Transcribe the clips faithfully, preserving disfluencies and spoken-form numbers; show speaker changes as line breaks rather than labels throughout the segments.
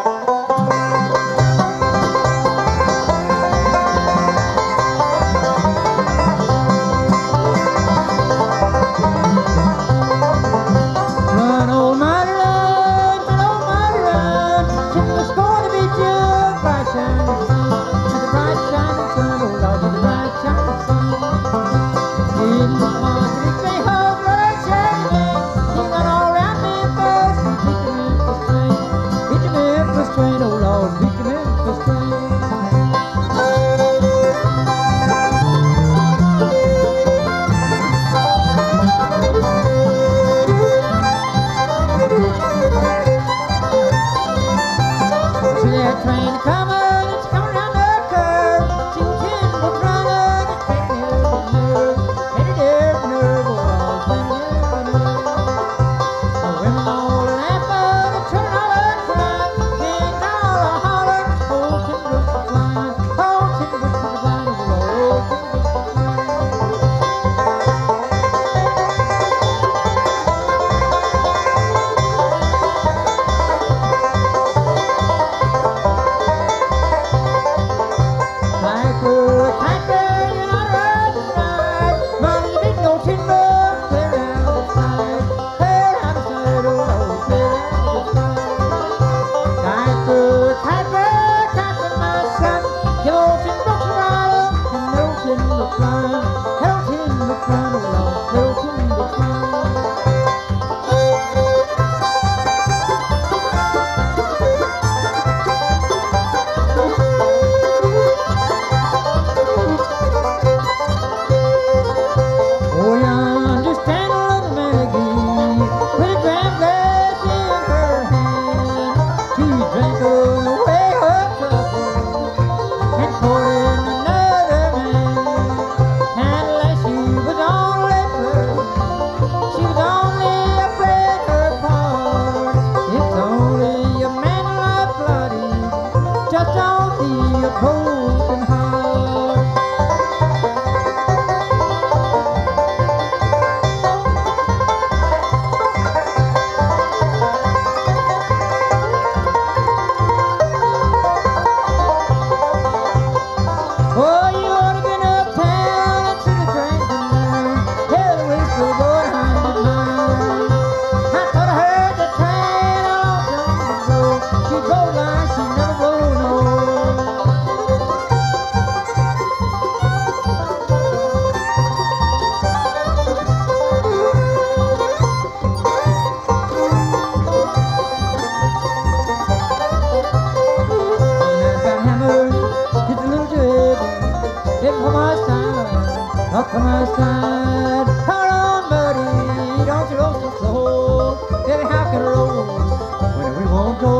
Up on my side, hold on, buddy, don't you roll so slow. Baby, how can I roll when we won't go?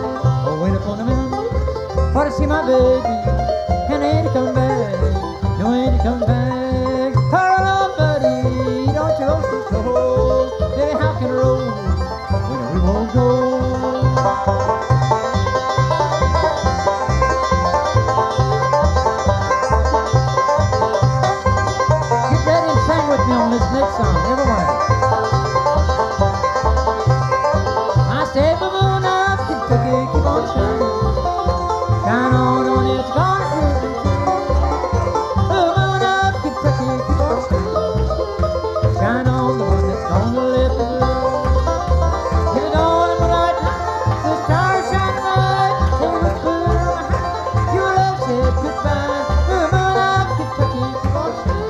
Oh, wait upon a minute, for to see my baby, and ain't he come back? No, ain't he come back? Hold on, buddy, don't you roll so slow. Baby, how can I roll when we won't go? On this next song, everyone. I said the moon of Kentucky keep on shining, shine on when it's gonna cruise. The moon of Kentucky keep on shining, shine on the one that's gonna lift the blue. If it don't bright night, the stars shine bright, they look blue. Your love said goodbye. The moon of Kentucky keep on shining.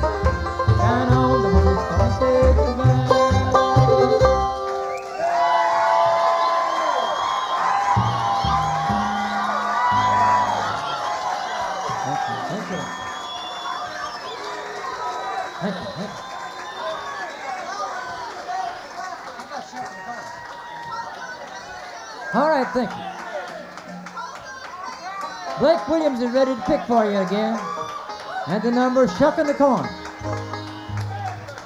All right, thank you. Blake Williams is ready to pick for you again. And the number Shuckin' the Corn.